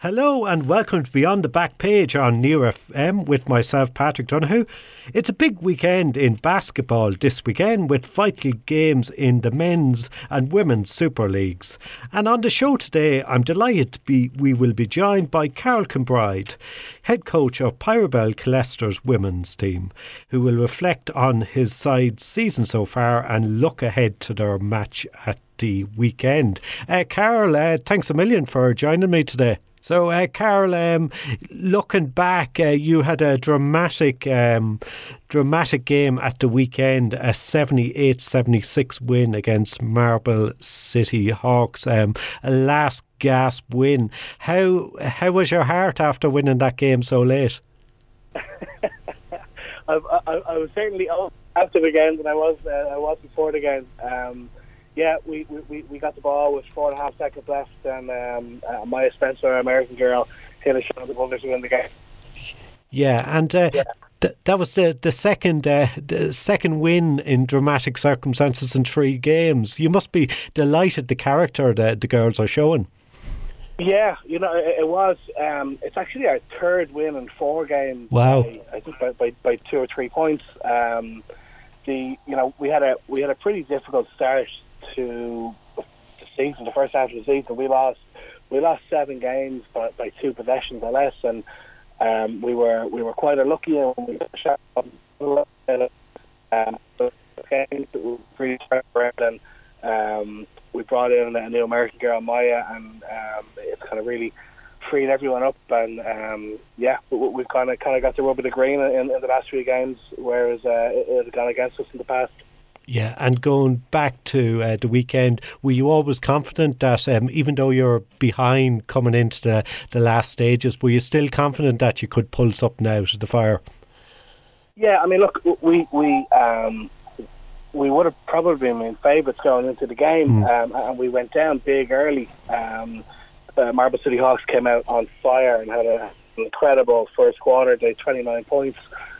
Hello and welcome to Beyond the Back Page on Near FM with myself, Patrick Donoghue. It's a big weekend in basketball this weekend with vital games in the men's and women's Super Leagues. And on the show today, I'm delighted we will be joined by Carol Kinbride, head coach of Pyrobel Collester's women's team, who will reflect on his side's season so far and look ahead to their match at the weekend. Carol, thanks a million for joining me today. So, Carol, looking back, you had a dramatic game at the weekend, a 78-76 win against Marble City Hawks, a last gasp win. How was your heart after winning that game so late? I was certainly after the game than I was before the game. Yeah, we got the ball with 4.5 seconds left, and Maya Spencer, our American girl, hit a shot above us to win the game. Yeah, and that was the second win in dramatic circumstances in 3 games. You must be delighted the character that the girls are showing. Yeah, it was. It's actually our third win in 4 games. Wow! I think by 2 or 3 points. We had a pretty difficult start to the season. The first half of the season, we lost 7 games by 2 possessions or less, and we were quite unlucky. And we got a shot and we brought in a new American girl, Maya, and it's kind of really freed everyone up. And we've kind of got the rub of the green in the last 3 games, whereas it had gone against us in the past. Yeah, and going back to the weekend, were you always confident that even though you're behind coming into the last stages, were you still confident that you could pull something out of the fire? Yeah, I mean, look, we would have probably been favourites going into the game, and we went down big early. Marble City Hawks came out on fire and had an incredible first quarter. They had 29 points.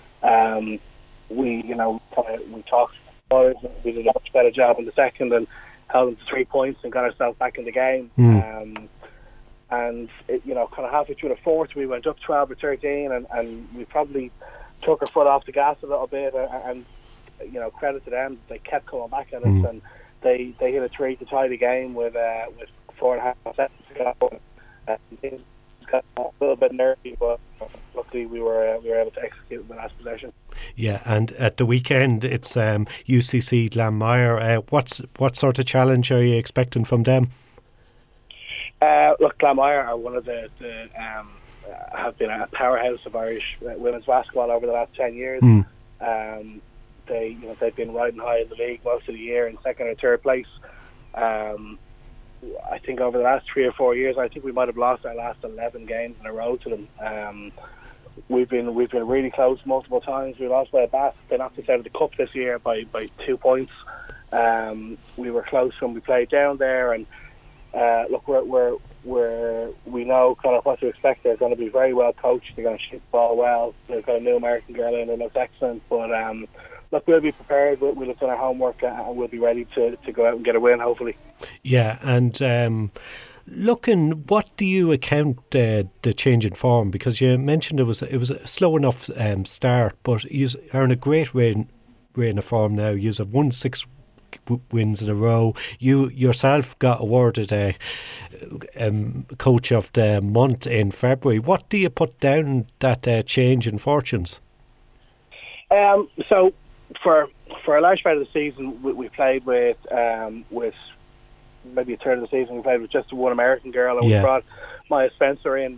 We talked. We did a much better job in the second and held them to 3 points and got ourselves back in the game. And kind of halfway through the fourth, we went up 12 or 13, and we probably took our foot off the gas a little bit. And credit to them, they kept coming back at us, and they hit a 3 to tie the game with 4.5 seconds to go. Things got a little bit nervy, but luckily we were able to execute in the last possession. Yeah, and at the weekend it's UCC Glanmire. What sort of challenge are you expecting from them? Look, Glanmire are one of the have been a powerhouse of Irish women's basketball over the last 10 years. They've been riding high in the league most of the year in second or third place. I think over the last 3 or 4 years, I think we might have lost our last 11 games in a row to them. We've been really close multiple times. We lost by a bat. They knocked us out of the cup this year by 2 points. We were close when we played down there, and look, we know kind of what to expect. They're going to be very well coached. They're going to shoot the ball well. They've got a new American girl in, and looks excellent. But look, we'll be prepared. We'll have done our homework, and we'll be ready to go out and get a win, hopefully. Yeah, and looking, what do you account the change in form? Because you mentioned it was a slow enough start, but you are in a great reign of form now. You have won 6 wins in a row. You yourself got awarded Coach of the Month in February. What do you put down that change in fortunes? So for a large part of the season, we played with maybe a third of the season we played with just one American girl, and we brought Maya Spencer in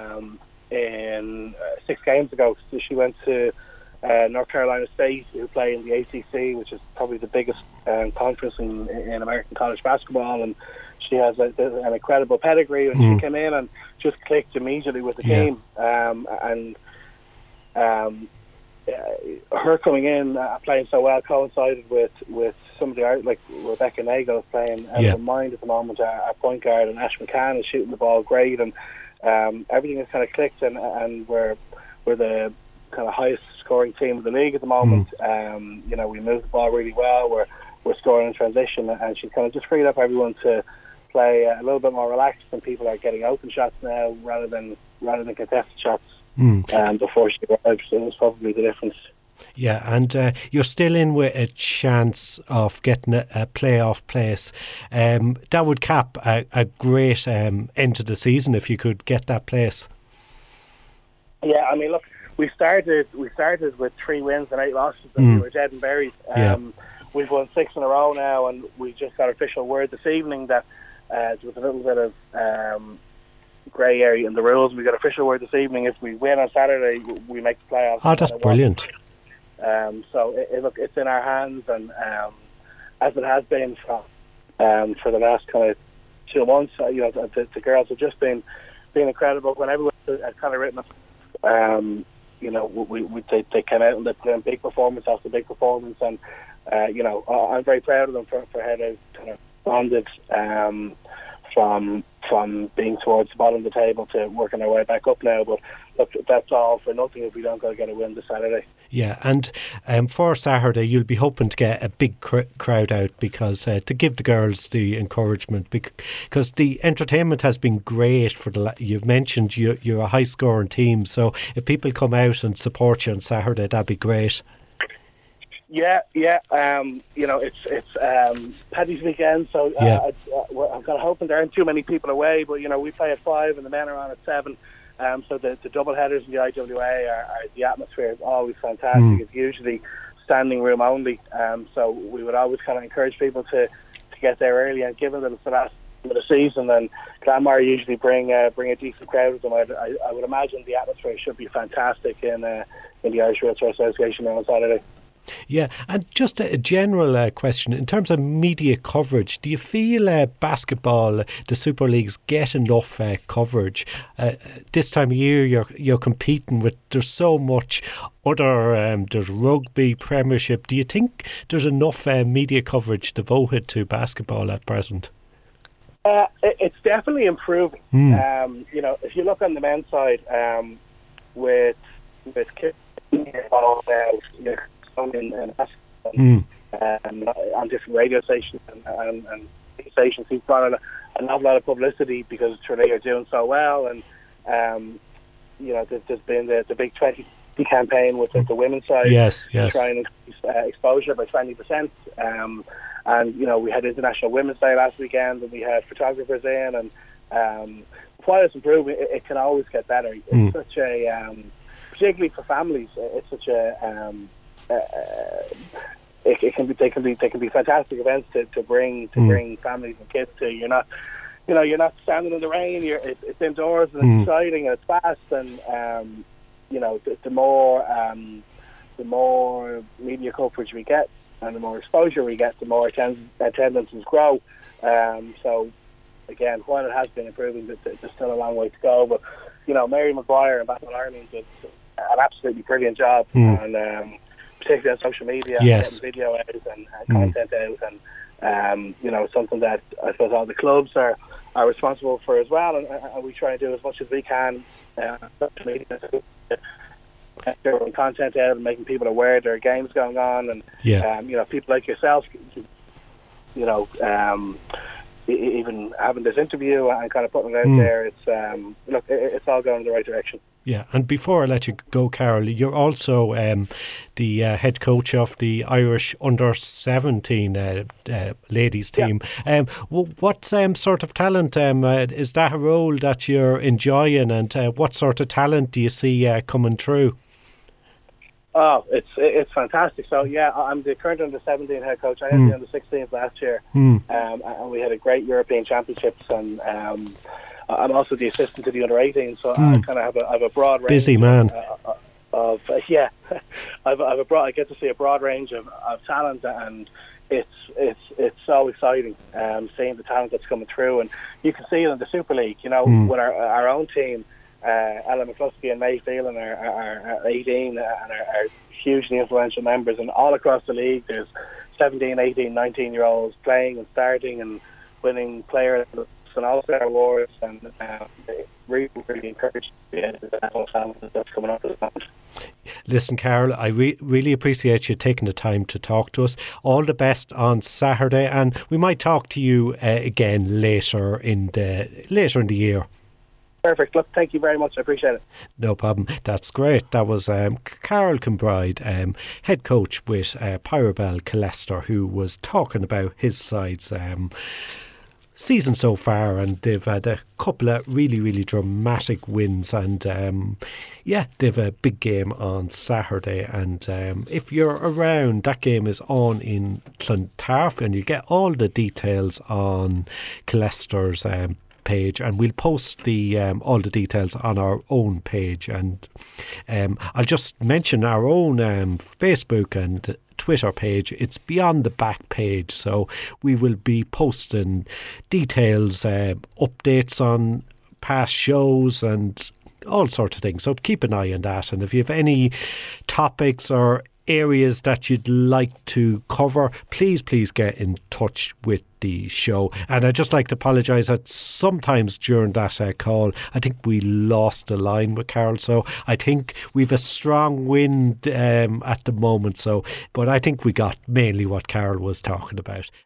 6 games ago. So she went to North Carolina State, who play in the ACC, which is probably the biggest conference in American college basketball, and she has an incredible pedigree, and she came in and just clicked immediately with the team. Her coming in, playing so well, coincided with some of the, like Rebecca Nagle is playing out of her mind at the moment, our point guard, and Ash McCann is shooting the ball great, and everything has kind of clicked, and we're the kind of highest scoring team of the league at the moment. We move the ball really well. We're scoring in transition, and she's kind of just freed up everyone to play a little bit more relaxed, and people are getting open shots now rather than contested shots before she arrives. So that's probably the difference. Yeah, and you're still in with a chance of getting a playoff place. That would cap a great end to the season if you could get that place. Yeah, I mean, look, we started with 3 wins and 8 losses, and we were dead and buried. We've won 6 in a row now, and we just got official word this evening that there was a little bit of grey area in the rules. We got official word this evening: if we win on Saturday, we make the playoffs. Oh, that's brilliant. So look, it's in our hands, and as it has been for the last kind of 2 months, the girls have just been incredible. When everyone has kind of written us, they came out and they put in big performance after big performance, and I'm very proud of them for how they've kind of bonded from being towards the bottom of the table to working our way back up now. But look, that's all for nothing if we don't go get a win this Saturday. Yeah, and for Saturday you'll be hoping to get a big crowd out, because to give the girls the encouragement, because the entertainment has been great for you've mentioned you're a high scoring team, so if people come out and support you on Saturday, that'd be great. Yeah. It's Paddy's weekend, so I'm kind of hoping there aren't too many people away. But we play at 5 and the men are on at 7. So the double headers in the IWA are the atmosphere is always fantastic. It's usually standing room only. So we would always kind of encourage people to get there early. And given that it's the last of the season, and Glanmire usually bring a decent crowd with them, I would imagine the atmosphere should be fantastic in the Irish Wheelchair Association on Saturday. Yeah, and just a general question, in terms of media coverage, do you feel basketball, the Super Leagues, get enough coverage? This time of year you're competing with, there's so much other, there's rugby, Premiership. Do you think there's enough media coverage devoted to basketball at present? It's definitely improving. If you look on the men's side, with kids and on different radio stations and stations, he's brought an awful lot of publicity because Tralee are doing so well, and there's been the big 20 campaign with the women's side, to try and increase exposure by 20%. And we had International Women's Day last weekend, and we had photographers in, and while it's improving, it can always get better. It's such a particularly for families, it's such a they can be fantastic events to bring families and kids to. You're not standing in the rain. It's indoors and it's exciting and it's fast, and the more media coverage we get and the more exposure we get, the more attendances grow. So again, while it has been improving, there's still a long way to go. But Mary Maguire and Battle Ireland did an absolutely brilliant job, and particularly on social media, getting video out and content out, and something that I suppose all the clubs are responsible for as well, and we try and do as much as we can social media, getting content out and making people aware there are games going on, and people like yourself, even having this interview and kind of putting it out there, it's all going in the right direction. Yeah, and before I let you go, Carol, you're also the head coach of the Irish Under-17 ladies team. Yeah. What sort of talent, is that a role that you're enjoying, and what sort of talent do you see coming through? Oh, it's fantastic. So, I'm the current Under-17 head coach. I had the Under-16s last year, and we had a great European Championships, and I'm also the assistant to the Under-18, so I kind of have a broad range. Busy man. I get to see a broad range of talent, and it's so exciting seeing the talent that's coming through, and you can see it in the Super League. With our own team, Ella McCluskey and May Phelan are 18 and are hugely influential members, and all across the league there's 17, 18, 19-year-olds playing and starting and winning player and all-star awards, and really encouraged the whole talent that's coming up at the moment. Listen, Carol, I really appreciate you taking the time to talk to us. All the best on Saturday, and we might talk to you again later in the year. Perfect. Look, thank you very much. I appreciate it. No problem. That's great. That was Carol Kinbride, head coach with Pyrobel Killester, who was talking about his side's season so far, and they've had a couple of really, really dramatic wins, and they've a big game on Saturday, and if you're around, that game is on in Clontarf, and you get all the details on Killester's page, and we'll post the all the details on our own page, and I'll just mention our own Facebook and Twitter page. It's Beyond the Back page, so we will be posting details, updates on past shows and all sorts of things, so keep an eye on that. And if you have any topics or areas that you'd like to cover, please get in touch with the show. And I'd just like to apologise that sometimes during that call, I think we lost the line with Carol, so I think we've a strong wind at the moment, but I think we got mainly what Carol was talking about.